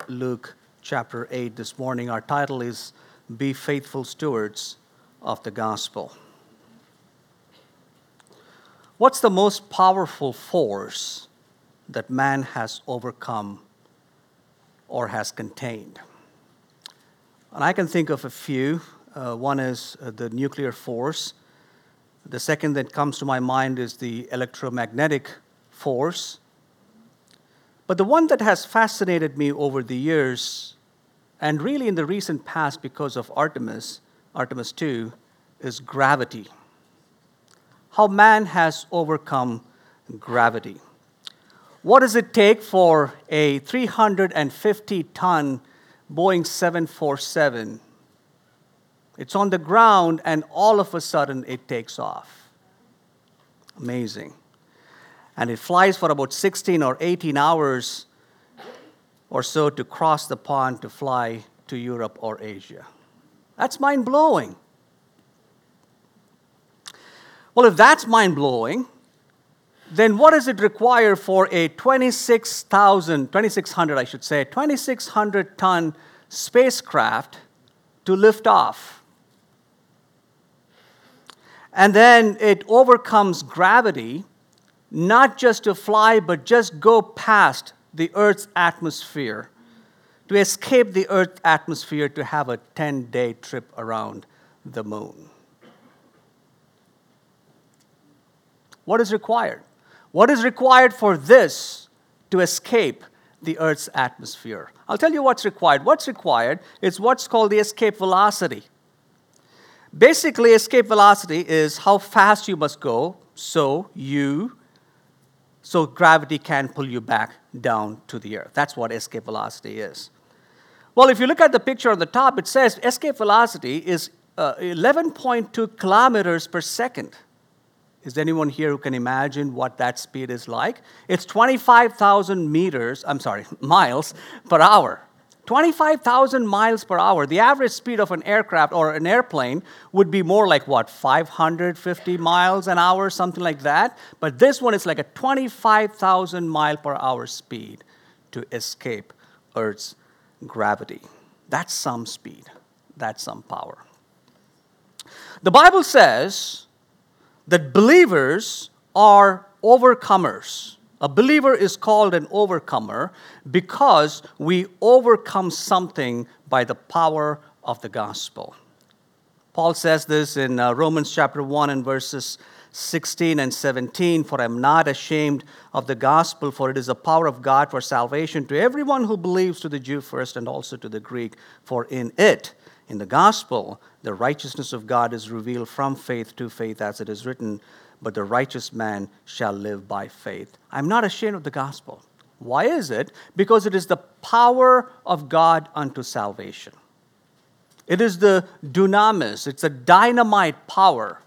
Luke chapter 8 this morning. Our title is Be Faithful Stewards of the Gospel. What's the most powerful force that man has overcome or has contained? And I can think of a few. One is the nuclear force. The second that comes to my mind is the electromagnetic force. But the one that has fascinated me over the years, and really in the recent past because of Artemis 2, is gravity. How man has overcome gravity. What does it take for a 350-ton Boeing 747? It's on the ground, and all of a sudden it takes off. Amazing. And it flies for about 16 or 18 hours or so to cross the pond to fly to Europe or Asia. That's mind-blowing. Well, if that's mind-blowing, then what does it require for a 2,600-ton spacecraft to lift off? And then it overcomes gravity, not just to fly, but just go past the Earth's atmosphere, to escape the Earth's atmosphere to have a 10-day trip around the moon. What is required? What is required for this to escape the Earth's atmosphere? I'll tell you what's required. What's required is what's called the escape velocity. Basically, escape velocity is how fast you must go so gravity can pull you back down to the earth. That's what escape velocity is. Well, if you look at the picture on the top, it says escape velocity is 11.2 kilometers per second. Is there anyone here who can imagine what that speed is like? It's 25,000 miles per hour. 25,000 miles per hour. The average speed of an aircraft or an airplane would be more like, 550 miles an hour, something like that. But this one is like a 25,000 mile per hour speed to escape Earth's gravity. That's some speed. That's some power. The Bible says that believers are overcomers. A believer is called an overcomer because we overcome something by the power of the gospel. Paul says this in Romans chapter 1 and verses 16 and 17, "For I am not ashamed of the gospel, for it is the power of God for salvation to everyone who believes, to the Jew first and also to the Greek. For in it, in the gospel, the righteousness of God is revealed from faith to faith, as it is written, but the righteous man shall live by faith." I'm not ashamed of the gospel. Why is it? Because it is the power of God unto salvation. It is the dunamis, it's a dynamite power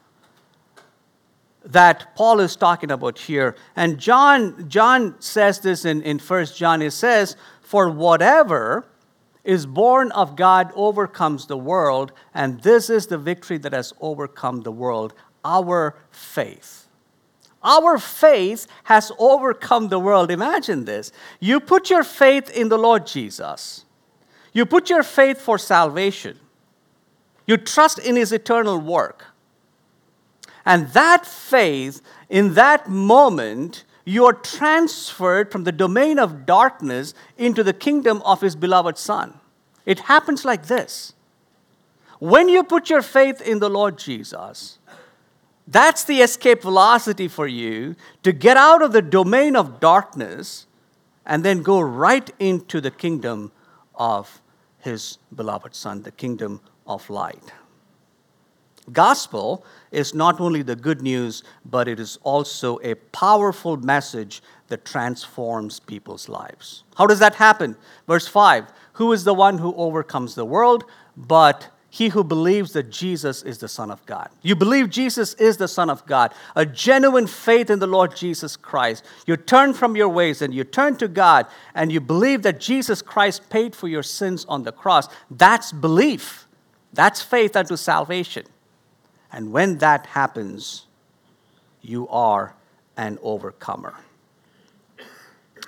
that Paul is talking about here. And John says this in 1 John. It says, "For whatever is born of God overcomes the world, and this is the victory that has overcome the world, our faith." Our faith has overcome the world. Imagine this. You put your faith in the Lord Jesus. You put your faith for salvation. You trust in His eternal work. And that faith, in that moment, you are transferred from the domain of darkness into the kingdom of His beloved Son. It happens like this. When you put your faith in the Lord Jesus, that's the escape velocity for you to get out of the domain of darkness and then go right into the kingdom of His beloved Son, the kingdom of light. Gospel is not only the good news, but it is also a powerful message that transforms people's lives. How does that happen? Verse 5, "Who is the one who overcomes the world? But he who believes that Jesus is the Son of God." You believe Jesus is the Son of God. A genuine faith in the Lord Jesus Christ. You turn from your ways and you turn to God and you believe that Jesus Christ paid for your sins on the cross. That's belief. That's faith unto salvation. And when that happens, you are an overcomer.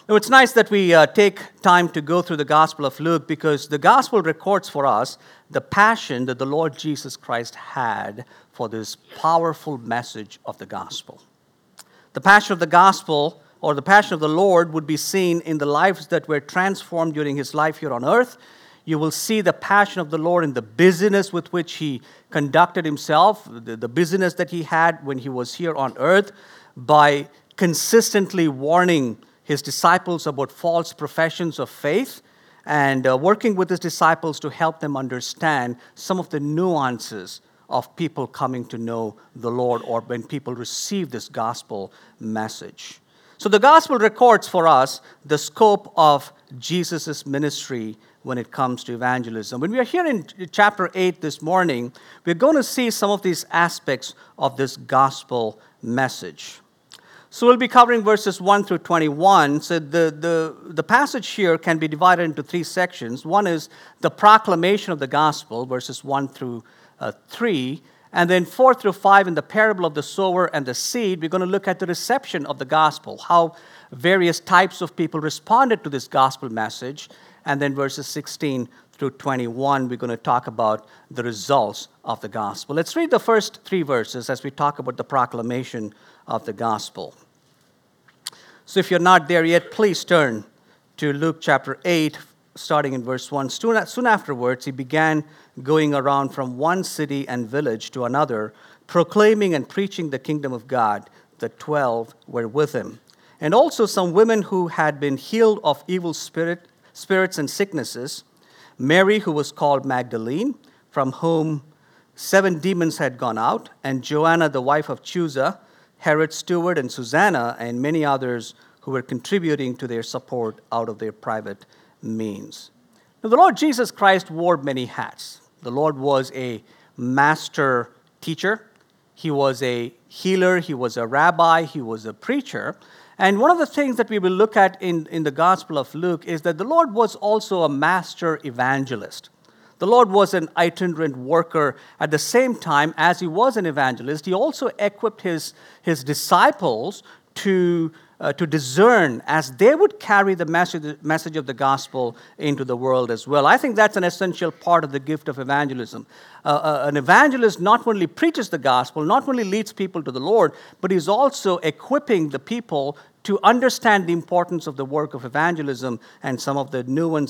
Now, it's nice that we take time to go through the Gospel of Luke because the Gospel records for us the passion that the Lord Jesus Christ had for this powerful message of the Gospel. The passion of the Gospel, or the passion of the Lord, would be seen in the lives that were transformed during his life here on earth. You will see the passion of the Lord in the busyness with which he conducted himself, the busyness that he had when he was here on earth, by consistently warning his disciples about false professions of faith and working with his disciples to help them understand some of the nuances of people coming to know the Lord or when people receive this gospel message. So the gospel records for us the scope of Jesus' ministry when it comes to evangelism. When we are here in chapter 8 this morning, we're going to see some of these aspects of this gospel message. So we'll be covering verses 1 through 21. So the passage here can be divided into three sections. One is the proclamation of the gospel, verses 1 through 3. And then 4 through 5 in the parable of the sower and the seed, we're going to look at the reception of the gospel, how various types of people responded to this gospel message. And then verses 16 through 21, we're going to talk about the results of the gospel. Let's read the first three verses as we talk about the proclamation of the gospel. So if you're not there yet, please turn to Luke chapter 8, starting in verse 1. Soon afterwards, he began going around from one city and village to another, proclaiming and preaching the kingdom of God. The 12 were with him. And also some women who had been healed of evil spirits and sicknesses, Mary, who was called Magdalene, from whom 7 demons had gone out, and Joanna, the wife of Chuza, Herod's steward, and Susanna, and many others who were contributing to their support out of their private means. Now, the Lord Jesus Christ wore many hats. The Lord was a master teacher. He was a healer. He was a rabbi. He was a preacher. And one of the things that we will look at in the Gospel of Luke is that the Lord was also a master evangelist. The Lord was an itinerant worker. At the same time, as he was an evangelist, he also equipped his disciples to discern as they would carry the message of the gospel into the world as well. I think that's an essential part of the gift of evangelism. An evangelist not only preaches the gospel, not only leads people to the Lord, but he's also equipping the people to understand the importance of the work of evangelism and some of the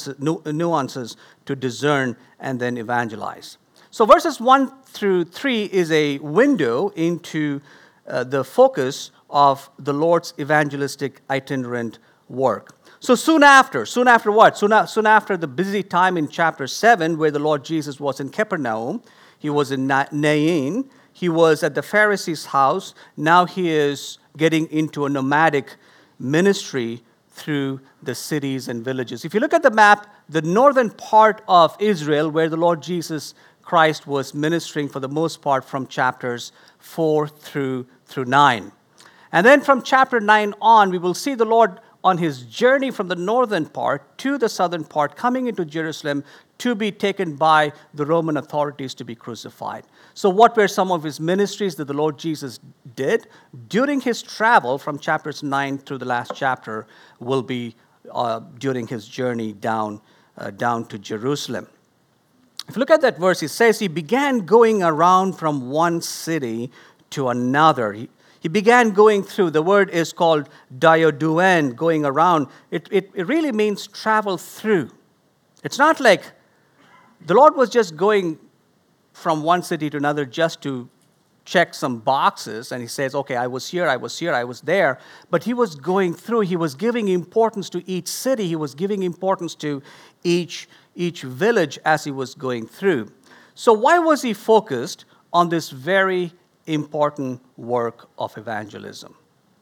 nuances to discern and then evangelize. So verses 1 through 3 is a window into the focus of the Lord's evangelistic itinerant work. So soon after what? Soon after the busy time in chapter 7 where the Lord Jesus was in Capernaum, he was in Nain, he was at the Pharisee's house, now he is getting into a nomadic ministry through the cities and villages. If you look at the map, the northern part of Israel where the Lord Jesus Christ was ministering for the most part from chapters 4 through 9. And then from chapter 9 on, we will see the Lord on his journey from the northern part to the southern part, coming into Jerusalem to be taken by the Roman authorities to be crucified. So what were some of his ministries that the Lord Jesus did? During his travel from chapters 9 through the last chapter will be during his journey down to Jerusalem. If you look at that verse, it says he began going around from one city to another. He began going through. The word is called dioduen, going around. It really means travel through. It's not like the Lord was just going from one city to another just to check some boxes, and he says, okay, I was here, I was there. But he was going through. He was giving importance to each city. He was giving importance to each village as he was going through. So why was he focused on this very important work of evangelism?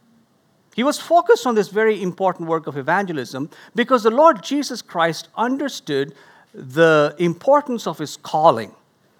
He was focused on this very important work of evangelism because the Lord Jesus Christ understood the importance of his calling.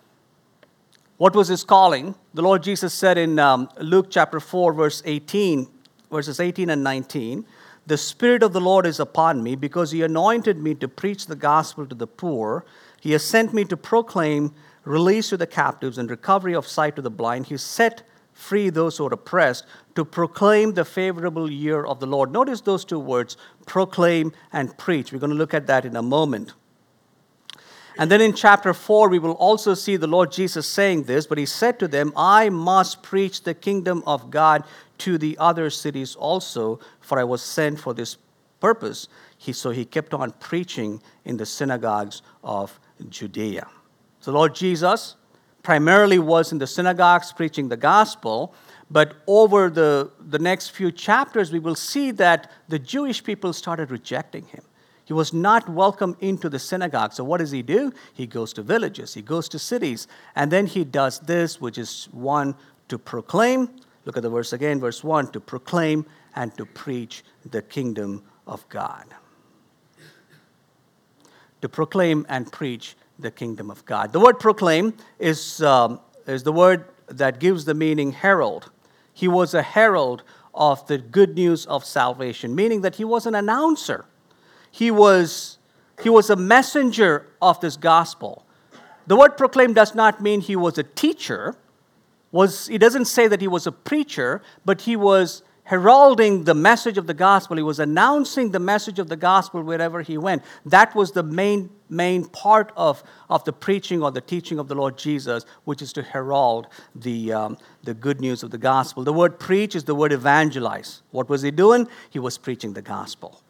What was his calling? The Lord Jesus said in Luke chapter 4, verses 18 and 19, "The Spirit of the Lord is upon me because he anointed me to preach the gospel to the poor. He has sent me to proclaim release to the captives and recovery of sight to the blind. He set free those who are oppressed, to proclaim the favorable year of the Lord. Notice those two words, proclaim and preach. We're going to look at that in a moment. And then in chapter 4, we will also see the Lord Jesus saying this, but he said to them, I must preach the kingdom of God to the other cities also, for I was sent for this purpose. So he kept on preaching in the synagogues of Judea. So Lord Jesus primarily was in the synagogues preaching the gospel, but over the next few chapters, we will see that the Jewish people started rejecting him. He was not welcome into the synagogue. So what does he do? He goes to villages, he goes to cities, and then he does this, which is one, to proclaim. Look at the verse again, verse 1, to proclaim and to preach the kingdom of God. To proclaim and preach the kingdom of God. The word proclaim is the word that gives the meaning herald. He was a herald of the good news of salvation, meaning that he was an announcer. He was a messenger of this gospel. The word proclaim does not mean he was a teacher. It doesn't say that he was a preacher, but he was heralding the message of the gospel. He was announcing the message of the gospel wherever he went. That was the main part of the preaching or the teaching of the Lord Jesus, which is to herald the good news of the gospel. The word preach is the word evangelize. What was he doing? He was preaching the gospel.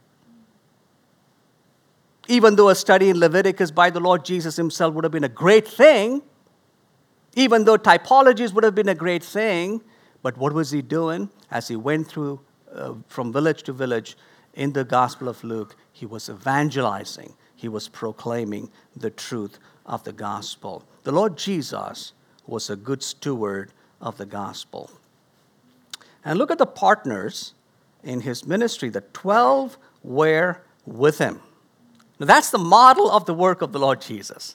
Even though a study in Leviticus by the Lord Jesus himself would have been a great thing, even though typologies would have been a great thing, but what was he doing? As he went through from village to village in the Gospel of Luke, he was evangelizing. He was proclaiming the truth of the gospel. The Lord Jesus was a good steward of the gospel. And look at the partners in his ministry. The 12 were with him. Now, that's the model of the work of the Lord Jesus.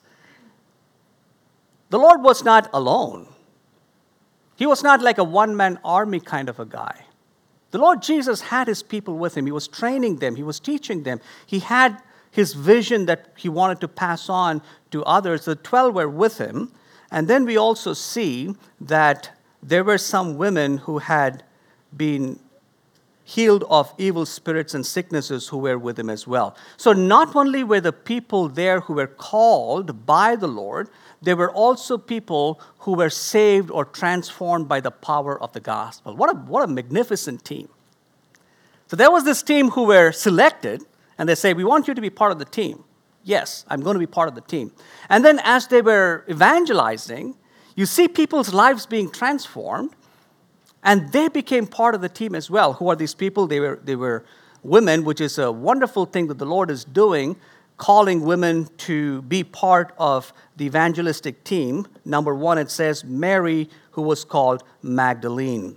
The Lord was not alone. He was not like a one-man army kind of a guy. The Lord Jesus had his people with him. He was training them. He was teaching them. He had his vision that he wanted to pass on to others. The 12 were with him. And then we also see that there were some women who had been healed of evil spirits and sicknesses who were with him as well. So not only were the people there who were called by the Lord, there were also people who were saved or transformed by the power of the gospel. What a magnificent team. So there was this team who were selected, and they say, we want you to be part of the team. Yes, I'm going to be part of the team. And then as they were evangelizing, you see people's lives being transformed, and they became part of the team as well. Who are these people? They were women, which is a wonderful thing that the Lord is doing, calling women to be part of the evangelistic team. Number 1, it says Mary, who was called Magdalene.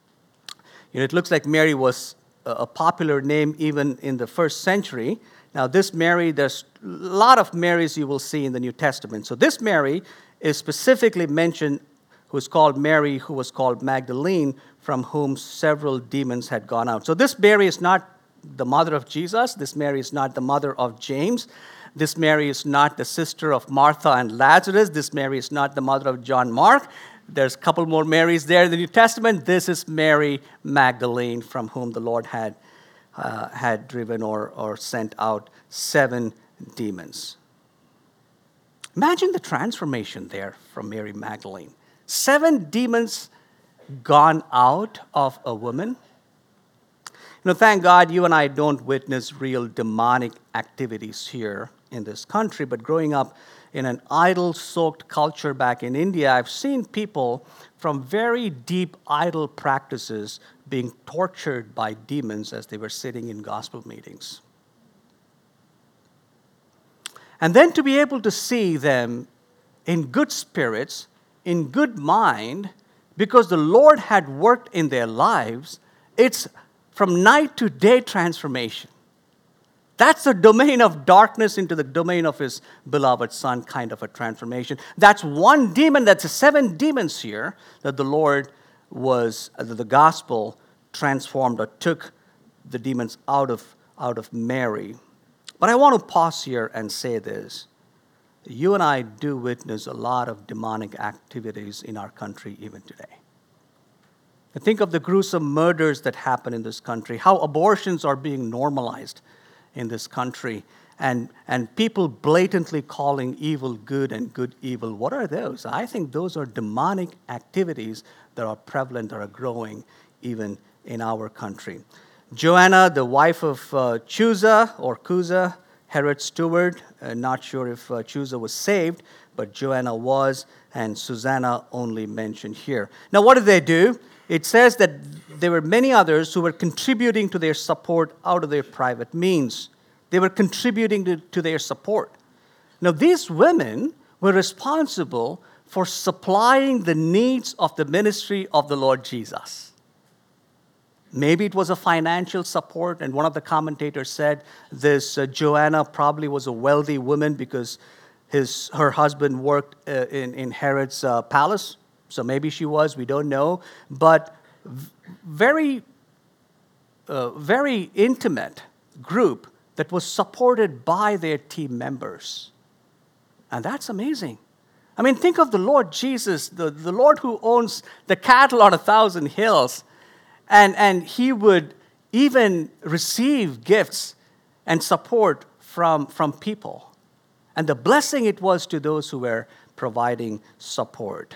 It looks like Mary was a popular name even in the first century. Now, this Mary, there's a lot of Marys you will see in the New Testament. So this Mary is specifically mentioned, who is called Mary, who was called Magdalene, from whom several demons had gone out. So this Mary is not the mother of Jesus. This Mary is not the mother of James. This Mary is not the sister of Martha and Lazarus. This Mary is not the mother of John Mark. There's a couple more Marys there in the New Testament. This is Mary Magdalene, from whom the Lord had driven or sent out 7 demons. Imagine the transformation there from Mary Magdalene. 7 demons gone out of a woman. Thank God you and I don't witness real demonic activities here in this country, but growing up in an idol-soaked culture back in India, I've seen people from very deep idol practices being tortured by demons as they were sitting in gospel meetings. And then to be able to see them in good spirits, in good mind, because the Lord had worked in their lives, it's from night to day transformation. That's the domain of darkness into the domain of his beloved Son kind of a transformation. That's one demon, that's 7 demons here that the Lord the gospel transformed or took the demons out of Mary. But I want to pause here and say this. You and I do witness a lot of demonic activities in our country even today. Think of the gruesome murders that happen in this country, how abortions are being normalized in this country, and people blatantly calling evil good and good evil. What are those? I think those are demonic activities that are prevalent, that are growing even in our country. Joanna, the wife of Chuza, Herod's steward, not sure if Chuza was saved, but Joanna was, and Susanna only mentioned here. Now, what did they do? It says that there were many others who were contributing to their support out of their private means. They were contributing to their support. Now, these women were responsible for supplying the needs of the ministry of the Lord Jesus. Maybe it was a financial support, and one of the commentators said this Joanna probably was a wealthy woman because her husband worked in Herod's palace. So maybe she was, we don't know. But very intimate group that was supported by their team members. And that's amazing. I mean, think of the Lord Jesus, the Lord who owns the cattle on 1,000 hills. And he would even receive gifts and support from people. And the blessing it was to those who were providing support.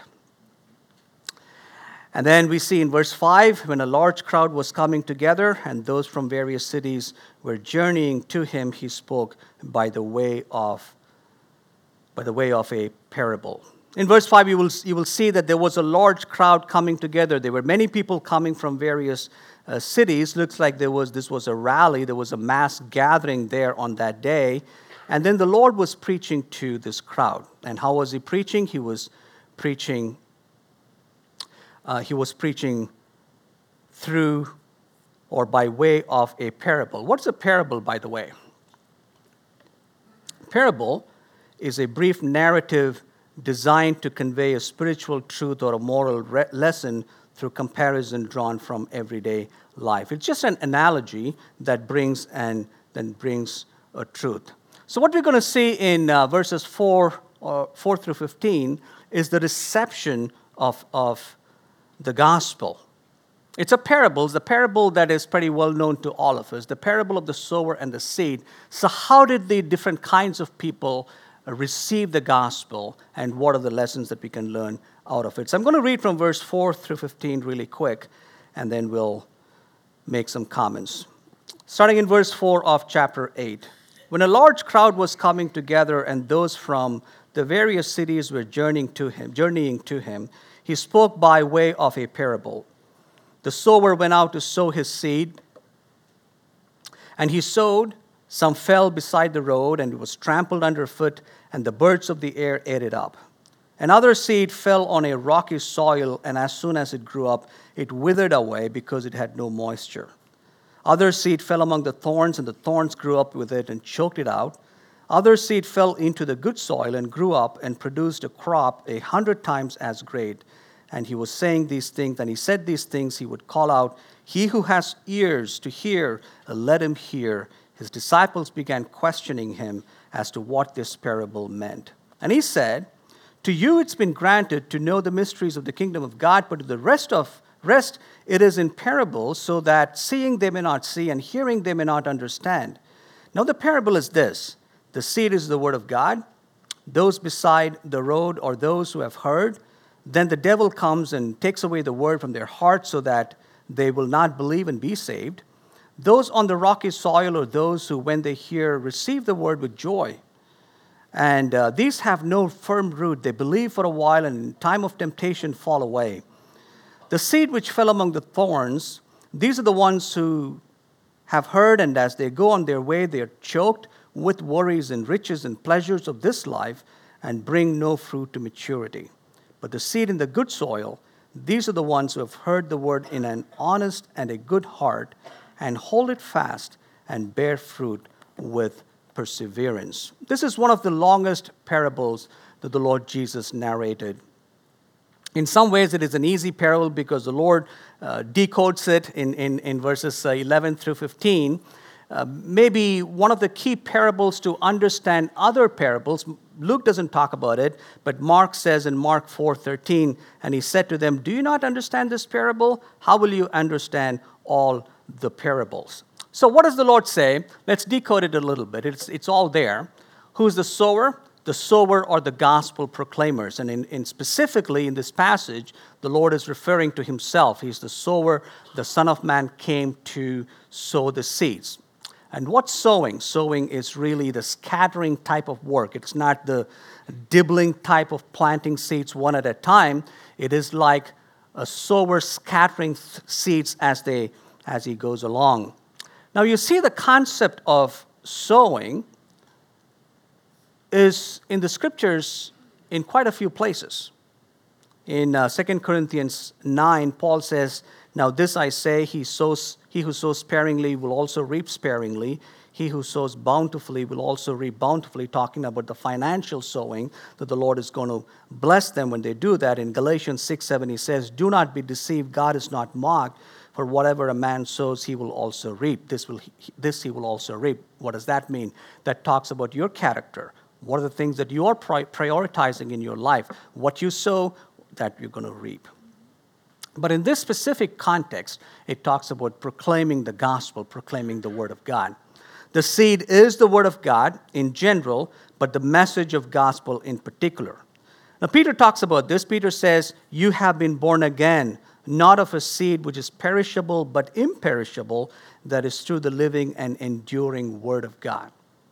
And then we see in verse 5, when a large crowd was coming together and those from various cities were journeying to him, he spoke by the way of a parable. In verse 5, you will see that there was a large crowd coming together. There were many people coming from various cities. Looks like this was a rally. There was a mass gathering there on that day. And then the Lord was preaching to this crowd. And how was he preaching? He was preaching through or by way of a parable. What's a parable, by the way? Parable is a brief narrative designed to convey a spiritual truth or a moral lesson through comparison drawn from everyday life. It's just an analogy that brings a truth. So what we're going to see in verses 4 through 15 is the reception of the gospel. It's a parable. It's a parable that is pretty well known to all of us, the parable of the sower and the seed. So how did the different kinds of people receive the gospel, and what are the lessons that we can learn out of it? So I'm going to read from verse 4 through 15 really quick, and then we'll make some comments. Starting in verse 4 of chapter 8. When a large crowd was coming together and those from the various cities were journeying to him, he spoke by way of a parable. The sower went out to sow his seed, and he sowed. Some fell beside the road, and it was trampled underfoot, and the birds of the air ate it up. Another seed fell on a rocky soil, and as soon as it grew up, it withered away because it had no moisture. Other seed fell among the thorns, and the thorns grew up with it and choked it out. Other seed fell into the good soil and grew up and produced a crop 100 times as great. And he was saying these things, and he said these things, he would call out, "He who has ears to hear, let him hear." His disciples began questioning him as to what this parable meant. And he said, "To you it's been granted to know the mysteries of the kingdom of God, but to the rest it is in parables, so that seeing they may not see and hearing they may not understand. Now the parable is this: the seed is the word of God. Those beside the road are those who have heard. Then the devil comes and takes away the word from their hearts so that they will not believe and be saved. Those on the rocky soil are those who, when they hear, receive the word with joy. And these have no firm root. They believe for a while, and in time of temptation fall away. The seed which fell among the thorns, these are the ones who have heard, and as they go on their way, they are choked with worries and riches and pleasures of this life, and bring no fruit to maturity. But the seed in the good soil, these are the ones who have heard the word in an honest and a good heart, and hold it fast and bear fruit with perseverance. This is one of the longest parables that the Lord Jesus narrated. In some ways, it is an easy parable because the Lord decodes it in verses 11 through 15. Maybe one of the key parables to understand other parables Luke doesn't talk about it, but Mark says in Mark 4:13, and he said to them, "Do you not understand this parable? How will you understand all the parables?" So what does the Lord say? Let's decode it a little bit. It's all there. Who's the sower? The sower are the gospel proclaimers. And in specifically in this passage, the Lord is referring to himself. He's the sower. The Son of Man came to sow the seeds. And what's sowing? Sowing is really the scattering type of work. It's not the dibbling type of planting seeds one at a time. It is like a sower scattering seeds as he goes along. Now you see the concept of sowing is in the scriptures in quite a few places. In 2 Corinthians 9, Paul says, "Now this I say, he who sows sparingly will also reap sparingly. He who sows bountifully will also reap bountifully," talking about the financial sowing that the Lord is going to bless them when they do that. In Galatians 6:7, he says, "Do not be deceived, God is not mocked. For whatever a man sows, he will also reap. This he will also reap." What does that mean? That talks about your character. What are the things that you are prioritizing in your life? What you sow, that you're going to reap. But in this specific context, it talks about proclaiming the gospel, proclaiming the word of God. The seed is the word of God in general, but the message of gospel in particular. Now, Peter talks about this. Peter says, "You have been born again, not of a seed which is perishable, but imperishable, that is through the living and enduring word of God."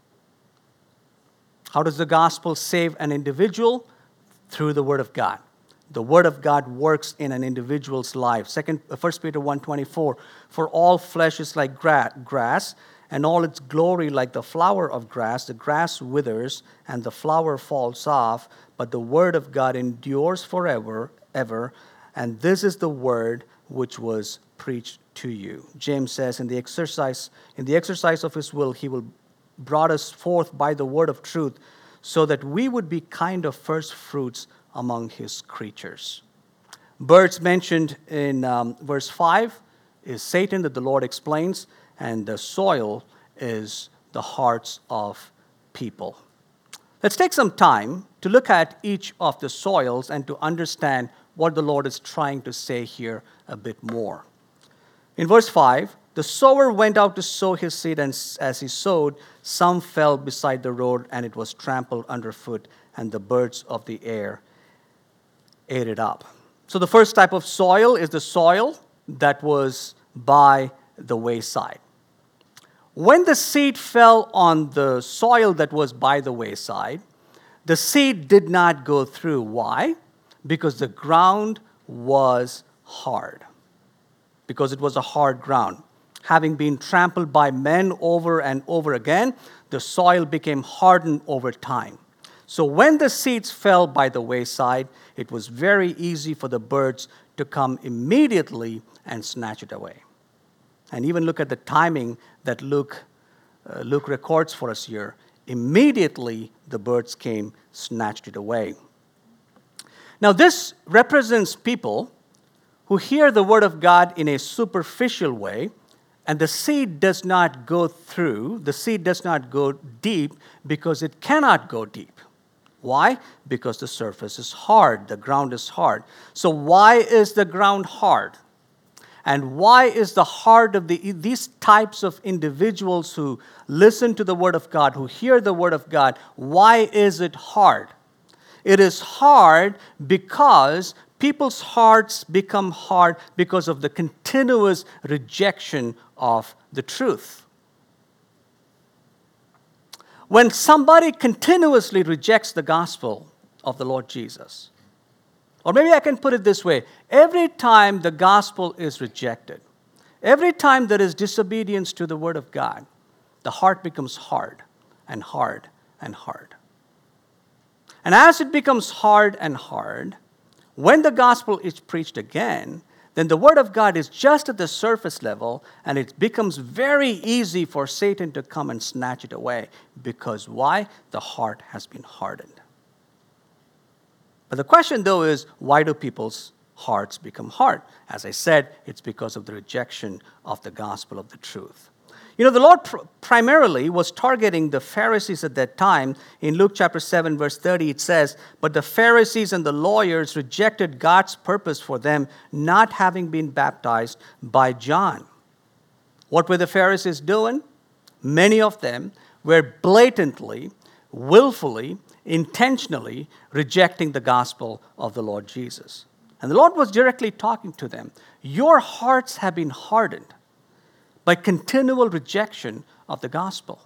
How does the gospel save an individual? Through the word of God. The word of God works in an individual's life. 1 Peter 1:24, "For all flesh is like grass, and all its glory like the flower of grass. The grass withers, and the flower falls off, but the word of God endures forever, ever. And this is the word which was preached to you." James says, in the exercise of his will, he will brought us forth by the word of truth, so that we would be kind of first fruits among his creatures. Birds mentioned in verse 5 is Satan, that the Lord explains, and the soil is the hearts of people. Let's take some time to look at each of the soils and to understand what the Lord is trying to say here a bit more. In verse 5, "The sower went out to sow his seed, and as he sowed, some fell beside the road, and it was trampled underfoot, and the birds of the air ate it up." So the first type of soil is the soil that was by the wayside. When the seed fell on the soil that was by the wayside, the seed did not go through. Why? Because the ground was hard. Because it was a hard ground. Having been trampled by men over and over again, the soil became hardened over time. So when the seeds fell by the wayside, it was very easy for the birds to come immediately and snatch it away. And even look at the timing that Luke records for us here. Immediately the birds came, snatched it away. Now this represents people who hear the word of God in a superficial way, and the seed does not go through, the seed does not go deep because it cannot go deep. Why? Because the surface is hard, the ground is hard. So why is the ground hard? And why is the heart of these types of individuals who listen to the word of God, who hear the word of God, why is it hard? It is hard because people's hearts become hard because of the continuous rejection of the truth. When somebody continuously rejects the gospel of the Lord Jesus, or maybe I can put it this way, every time the gospel is rejected, every time there is disobedience to the word of God, the heart becomes hard and hard and hard. And as it becomes hard and hard, when the gospel is preached again, then the word of God is just at the surface level, and it becomes very easy for Satan to come and snatch it away. Because why? The heart has been hardened. But the question, though, is why do people's hearts become hard? As I said, it's because of the rejection of the gospel of the truth. The Lord primarily was targeting the Pharisees at that time. In Luke chapter 7, verse 30, it says, "But the Pharisees and the lawyers rejected God's purpose for them, not having been baptized by John." What were the Pharisees doing? Many of them were blatantly, willfully, intentionally rejecting the gospel of the Lord Jesus. And the Lord was directly talking to them. Your hearts have been hardened by continual rejection of the gospel,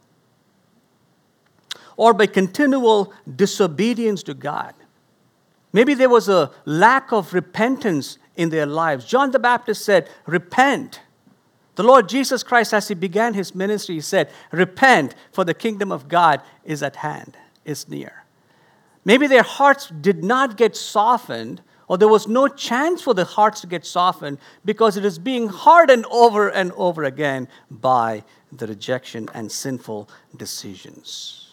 or by continual disobedience to God. Maybe there was a lack of repentance in their lives. John the Baptist said, "Repent." The Lord Jesus Christ, as he began his ministry, he said, "Repent, for the kingdom of God is at hand, is near." Maybe their hearts did not get softened, or there was no chance for the hearts to get softened because it is being hardened over and over again by the rejection and sinful decisions.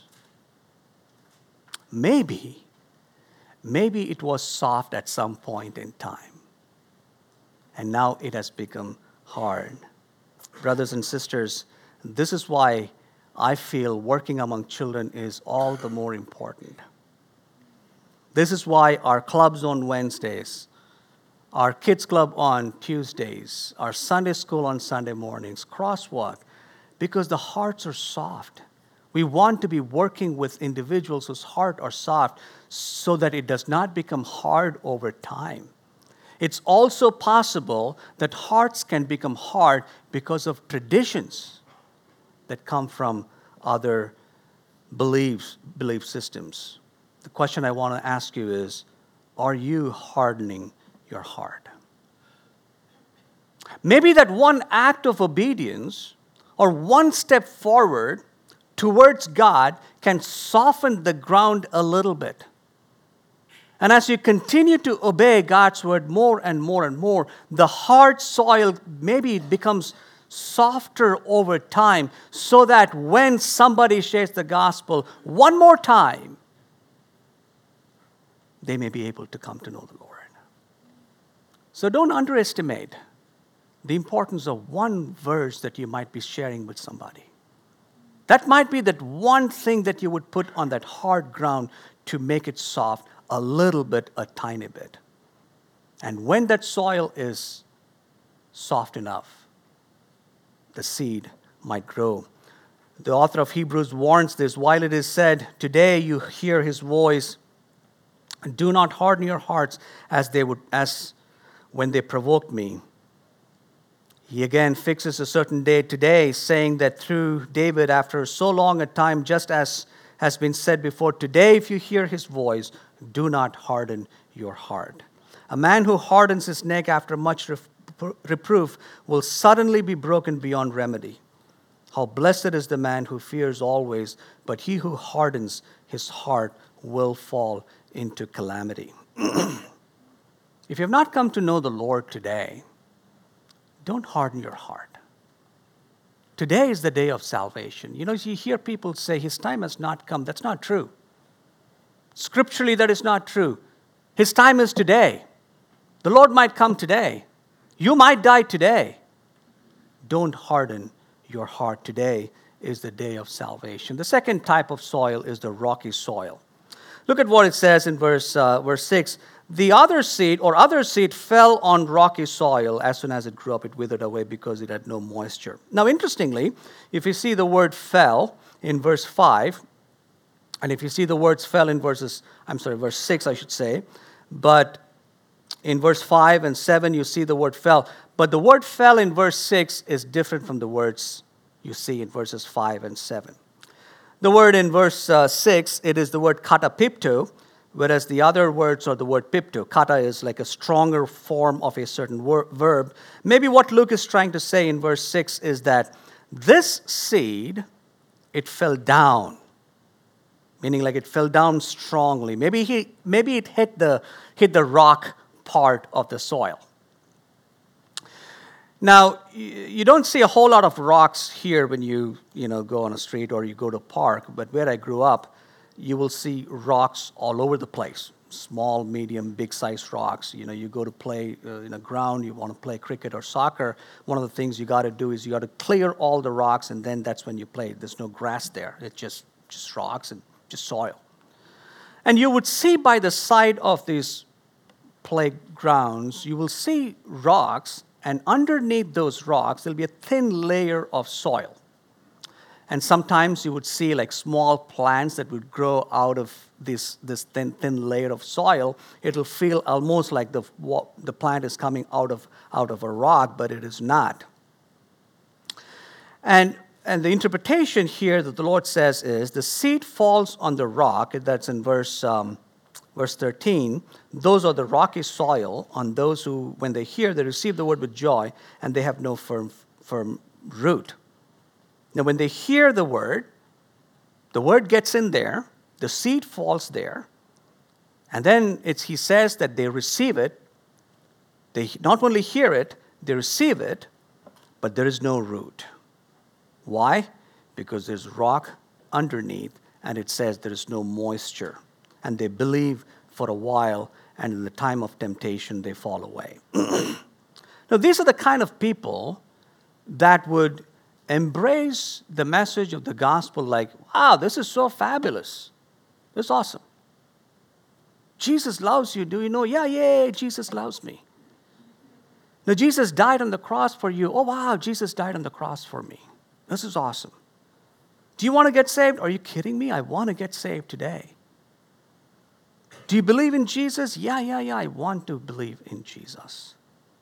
Maybe it was soft at some point in time, and now it has become hard. Brothers and sisters, this is why I feel working among children is all the more important. This is why our clubs on Wednesdays, our kids club on Tuesdays, our Sunday school on Sunday mornings, crosswalk, because the hearts are soft. We want to be working with individuals whose hearts are soft so that it does not become hard over time. It's also possible that hearts can become hard because of traditions that come from other belief systems. The question I want to ask you is, are you hardening your heart? Maybe that one act of obedience or one step forward towards God can soften the ground a little bit. And as you continue to obey God's word more and more and more, the hard soil, maybe it becomes softer over time, so that when somebody shares the gospel one more time, they may be able to come to know the Lord. So don't underestimate the importance of one verse that you might be sharing with somebody. That might be that one thing that you would put on that hard ground to make it soft a little bit, a tiny bit. And when that soil is soft enough, the seed might grow. The author of Hebrews warns this, while it is said, "Today you hear his voice, do not harden your hearts as when they provoked me." He again fixes a certain day today, saying that through David, after so long a time, just as has been said before, "Today if you hear his voice, do not harden your heart." A man who hardens his neck after much reproof will suddenly be broken beyond remedy. How blessed is the man who fears always, but he who hardens his heart will fall into calamity. If you have not come to know the Lord today, don't harden your heart. Today is the day of salvation. You hear people say, "His time has not come." That's not true. Scripturally, that is not true. His time is today. The Lord might come today. You might die today. Don't harden your heart. Today is the day of salvation. The second type of soil is the rocky soil. Look at what it says in verse 6. The other seed fell on rocky soil. As soon as it grew up, it withered away because it had no moisture. Now, interestingly, if you see the word fell in verse 5, and if you see the words fell in verse 6, I should say, but in verse 5 and 7, you see the word fell. But the word fell in verse 6 is different from the words you see in verses 5 and 7. The word in verse 6, it is the word katapipto, whereas the other words are the word pipto. Kata is like a stronger form of a certain verb. Maybe what Luke is trying to say in verse 6 is that this seed, it fell down, meaning like it fell down strongly. Maybe it hit the rock part of the soil. Now, you don't see a whole lot of rocks here when you go on a street or you go to a park, but where I grew up, you will see rocks all over the place. small, medium, big-sized rocks. You go to play in a ground, you want to play cricket or soccer, one of the things you got to do is you got to clear all the rocks, and then that's when you play. There's no grass there. It's just rocks and just soil. And you would see by the side of these playgrounds, you will see rocks, and underneath those rocks, there'll be a thin layer of soil. And sometimes you would see like small plants that would grow out of this thin layer of soil. It'll feel almost like the plant is coming out of a rock, but it is not. And the interpretation here that the Lord says is, the seed falls on the rock, that's in verse 13. Those are the rocky soil on those who, when they hear, they receive the word with joy, and they have no firm root. Now, when they hear the word gets in there, the seed falls there, and then he says that they receive it. They not only hear it, they receive it, but there is no root. Why? Because there's rock underneath, and it says there is no moisture. And they believe for a while, and in the time of temptation, they fall away. Now, these are the kind of people that would embrace the message of the gospel like, wow, this is so fabulous. This is awesome. Jesus loves you. Do you know? Yeah, yay, Jesus loves me. Now, Jesus died on the cross for you. Oh, wow, Jesus died on the cross for me. This is awesome. Do you want to get saved? Are you kidding me? I want to get saved today. Do you believe in Jesus? Yeah, I want to believe in Jesus.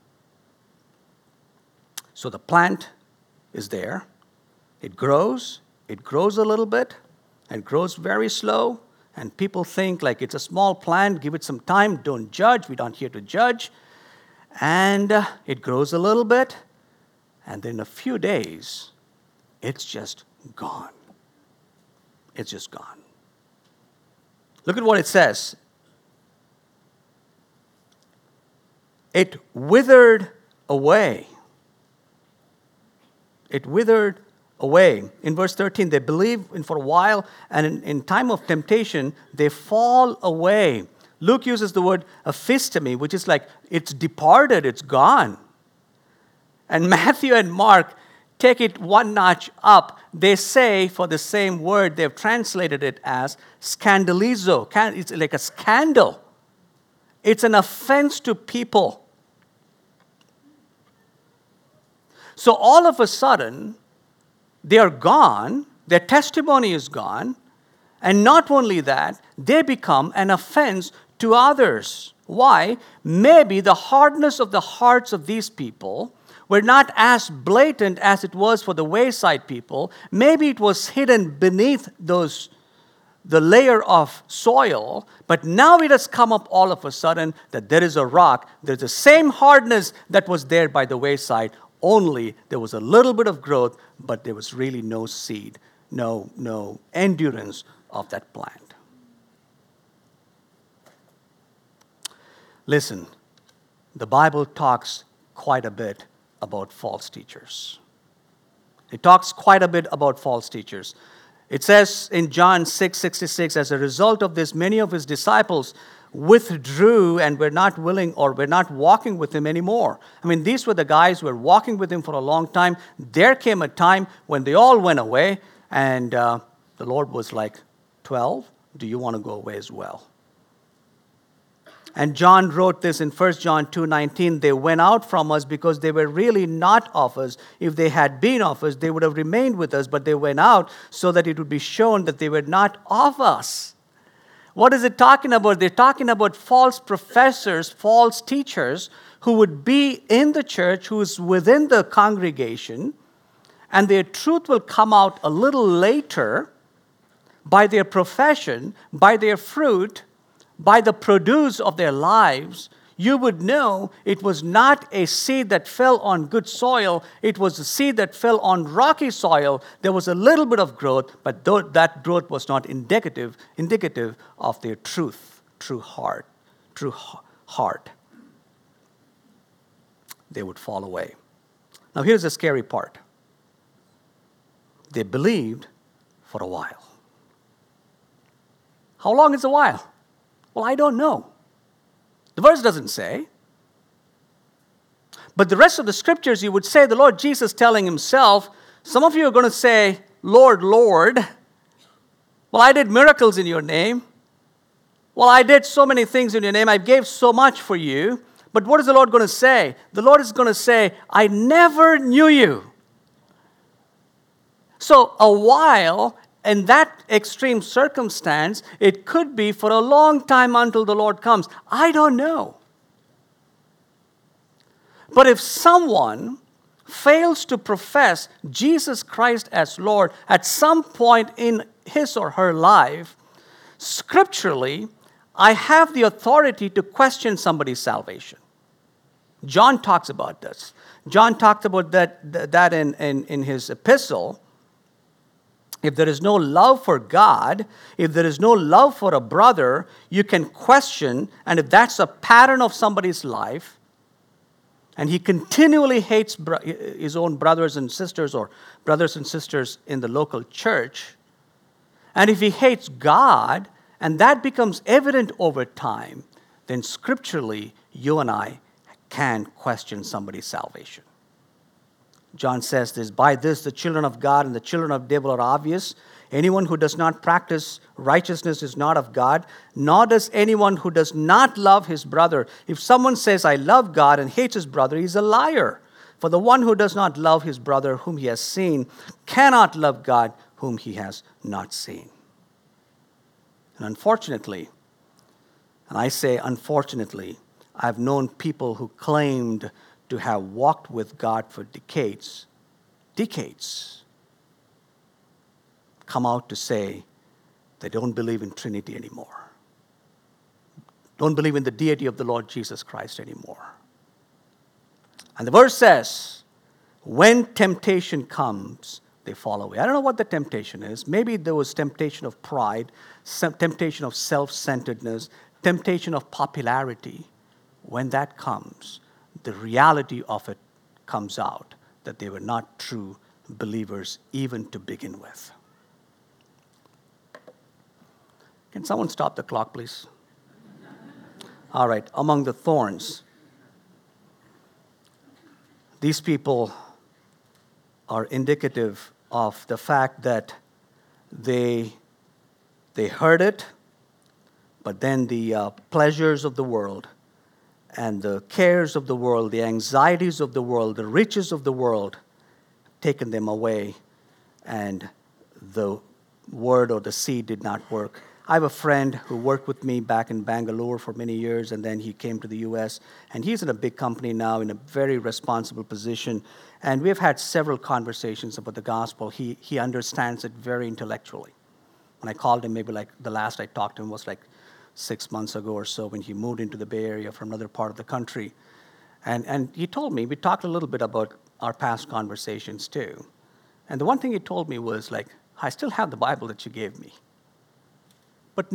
So the plant is there. It grows a little bit, and grows very slow, and people think like it's a small plant, give it some time, don't judge, we're not here to judge. And it grows a little bit, and then in a few days, it's just gone. It's just gone. Look at what it says. It withered away. It withered away. In verse 13, they believe for a while, and in time of temptation, they fall away. Luke uses the word aphistemi, which is like, it's departed, it's gone. And Matthew and Mark take it one notch up. They say, for the same word, they've translated it as scandalizo. It's like a scandal. It's an offense to people. So all of a sudden, they are gone, their testimony is gone, and not only that, they become an offense to others. Why? Maybe the hardness of the hearts of these people were not as blatant as it was for the wayside people. Maybe it was hidden beneath the layer of soil, but now it has come up all of a sudden that there is a rock. There's the same hardness that was there by the wayside. Only there was a little bit of growth, but there was really no seed, no endurance of that plant. Listen, the Bible talks quite a bit about false teachers. It talks quite a bit about false teachers. It says in John 6:66, as a result of this, many of his disciples withdrew and were not willing or were not walking with him anymore. I mean, these were the guys who were walking with him for a long time. There came a time when they all went away, and the Lord was like, 12, do you want to go away as well? And John wrote this in 1 John 2:19, they went out from us because they were really not of us. If they had been of us, they would have remained with us, but they went out so that it would be shown that they were not of us. What is it talking about? They're talking about false professors, false teachers who would be in the church, who's within the congregation, and their truth will come out a little later by their profession, by their fruit, by the produce of their lives. You would know it was not a seed that fell on good soil. It was a seed that fell on rocky soil. There was a little bit of growth, but that growth was not indicative of their true heart. They would fall away. Now here's the scary part. They believed for a while. How long is a while? Well, I don't know. The verse doesn't say. But the rest of the scriptures, you would say the Lord Jesus telling himself, some of you are going to say, Lord, Lord. Well, I did miracles in your name. Well, I did so many things in your name. I gave so much for you. But what is the Lord going to say? The Lord is going to say, I never knew you. So a while, in that extreme circumstance, it could be for a long time until the Lord comes. I don't know. But if someone fails to profess Jesus Christ as Lord at some point in his or her life, scripturally, I have the authority to question somebody's salvation. John talks about this. John talked about that in his epistle. If there is no love for God, if there is no love for a brother, you can question, and if that's a pattern of somebody's life, and he continually hates his own brothers and sisters or brothers and sisters in the local church, and if he hates God, and that becomes evident over time, then scripturally, you and I can question somebody's salvation. John says this, by this the children of God and the children of devil are obvious. Anyone who does not practice righteousness is not of God, nor does anyone who does not love his brother. If someone says, I love God and hates his brother, he's a liar. For the one who does not love his brother whom he has seen cannot love God whom he has not seen. And unfortunately, and I say unfortunately, I've known people who claimed to have walked with God for decades, come out to say they don't believe in Trinity anymore. Don't believe in the deity of the Lord Jesus Christ anymore. And the verse says, when temptation comes, they fall away. I don't know what the temptation is. Maybe there was temptation of pride, temptation of self-centeredness, temptation of popularity. When that comes, the reality of it comes out, that they were not true believers even to begin with. Can someone stop the clock, please? All right, among the thorns, these people are indicative of the fact that they heard it, but then the pleasures of the world and the cares of the world, the anxieties of the world, the riches of the world, taken them away, and the word or the seed did not work. I have a friend who worked with me back in Bangalore for many years, and then he came to the U.S., and he's in a big company now in a very responsible position, and we've had several conversations about the gospel. He understands it very intellectually. When I called him, maybe like the last I talked to him was like 6 months ago or so when he moved into the Bay Area from another part of the country. And he told me, we talked a little bit about our past conversations too. And the one thing he told me was like, I still have the Bible that you gave me. But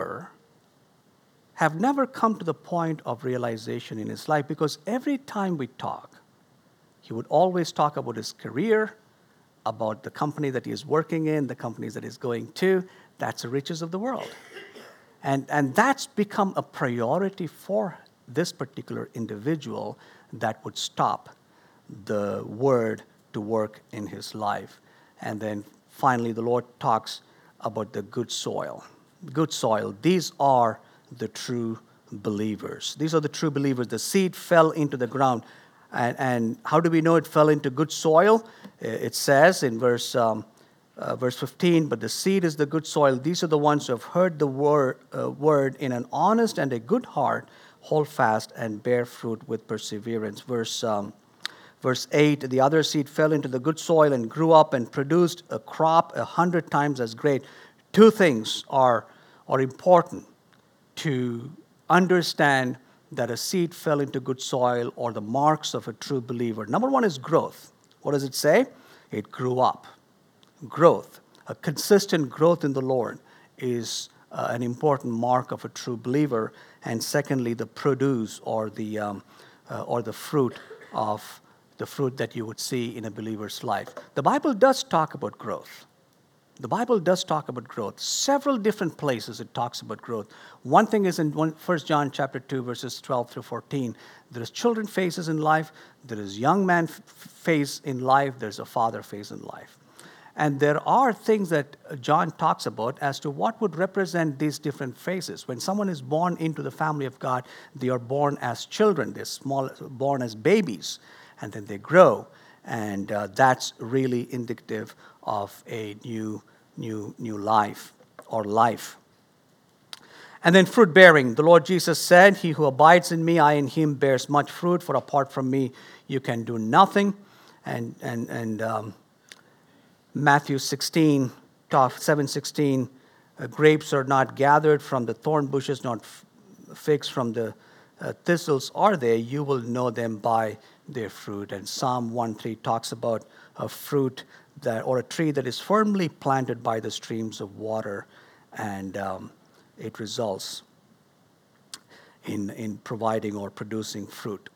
have never come to the point of realization in his life, because every time we talk, he would always talk about his career, about the company that he is working in, the companies that he's going to. That's the riches of the world. And that's become a priority for this particular individual that would stop the word to work in his life. And then finally, the Lord talks about the good soil. Good soil. These are the true believers. These are the true believers. The seed fell into the ground. And how do we know it fell into good soil? It says in verse 15, but the seed is the good soil. These are the ones who have heard the word in an honest and a good heart, hold fast and bear fruit with perseverance. Verse 8, the other seed fell into the good soil and grew up and produced a crop 100 times as great. Two things are important to understand that a seed fell into good soil, or the marks of a true believer. Number one is growth. What does it say? It grew up. Growth, a consistent growth in the Lord is an important mark of a true believer. And secondly, the produce or the fruit that you would see in a believer's life. The Bible does talk about growth. The Bible does talk about growth. Several different places it talks about growth. One thing is in 1 John chapter 2, verses 12 through 14. There is children phases in life. There is young man phase in life. There's a father phase in life. And there are things that John talks about as to what would represent these different phases. When someone is born into the family of God, they are born as children. They're born as babies. And then they grow. And that's really indicative of a new life or life. And then fruit bearing. The Lord Jesus said, "He who abides in me, I in him, bears much fruit, for apart from me you can do nothing." And Matthew 7:16, grapes are not gathered from the thorn bushes, not figs from the thistles are they. You will know them by their fruit. And Psalm 1:3 talks about a fruit or a tree that is firmly planted by the streams of water, and it results in providing or producing fruit.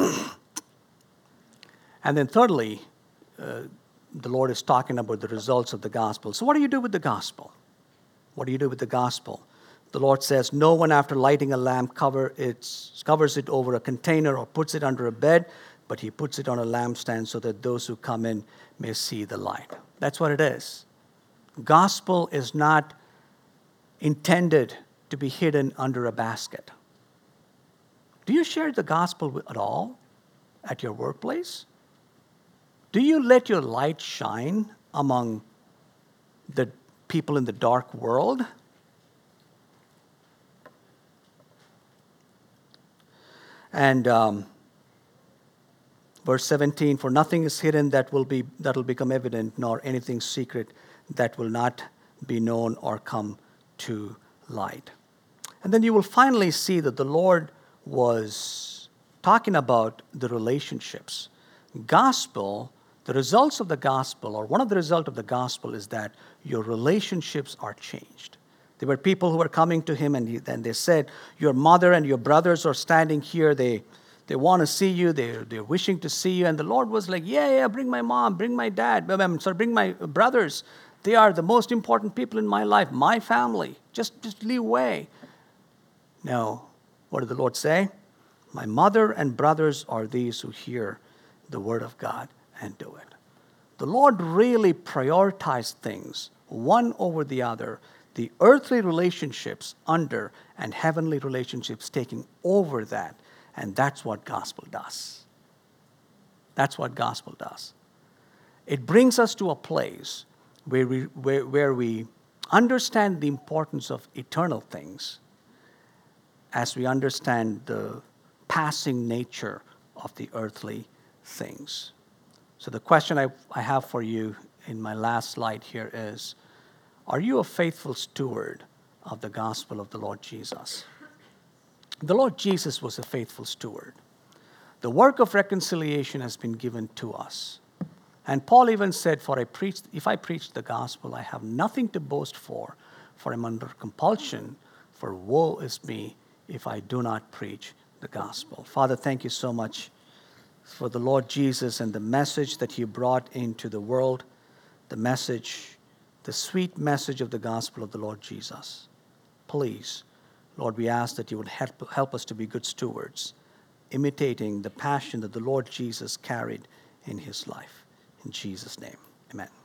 And then thirdly, the Lord is talking about the results of the gospel. So what do you do with the gospel? What do you do with the gospel? The Lord says, "No one after lighting a lamp covers it over a container or puts it under a bed, but he puts it on a lampstand so that those who come in may see the light." That's what it is. Gospel is not intended to be hidden under a basket. Do you share the gospel at all at your workplace? Do you let your light shine among the people in the dark world? And verse 17, "For nothing is hidden that will become evident, nor anything secret that will not be known or come to light." And then you will finally see that the Lord was talking about the relationships. Gospel, the results of the gospel, or one of the results of the gospel, is that your relationships are changed. There were people who were coming to him, and they said, "Your mother and your brothers are standing here. They want to see you. They're wishing to see you." And the Lord was like, yeah, bring my mom, bring my dad, bring my brothers. They are the most important people in my life, my family. Just leave away. No. What did the Lord say? "My mother and brothers are these who hear the word of God and do it." The Lord really prioritized things, one over the other. The earthly relationships under and heavenly relationships taking over that. And that's what gospel does. That's what gospel does. It brings us to a place where we understand the importance of eternal things as we understand the passing nature of the earthly things. So the question I have for you in my last slide here is, are you a faithful steward of the gospel of the Lord Jesus? The Lord Jesus was a faithful steward. The work of reconciliation has been given to us. And Paul even said, if I preach the gospel, I have nothing to boast for I'm under compulsion, for woe is me if I do not preach the gospel. Father, thank you so much for the Lord Jesus and the message that he brought into the world, the sweet message of the gospel of the Lord Jesus. Please, Lord, we ask that you would help us to be good stewards, imitating the passion that the Lord Jesus carried in his life. In Jesus' name, amen.